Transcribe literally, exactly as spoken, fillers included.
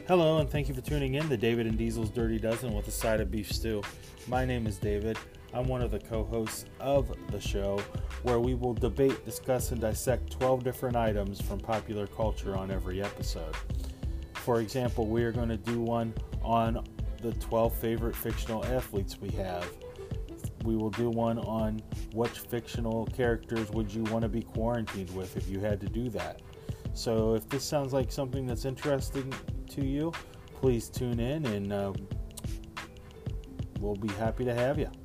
Hello, and thank you for tuning in to David and Diesel's Dirty Dozen with a side of beef stew. My name is David. I'm one of the co-hosts of the show, where we will debate, discuss, and dissect twelve different items from popular culture on every episode. For example, we are going to do one on the twelve favorite fictional athletes we have. We will do one on which fictional characters would you want to be quarantined with if you had to do that. So if this sounds like something that's interesting to you, please tune in and uh, we'll be happy to have you.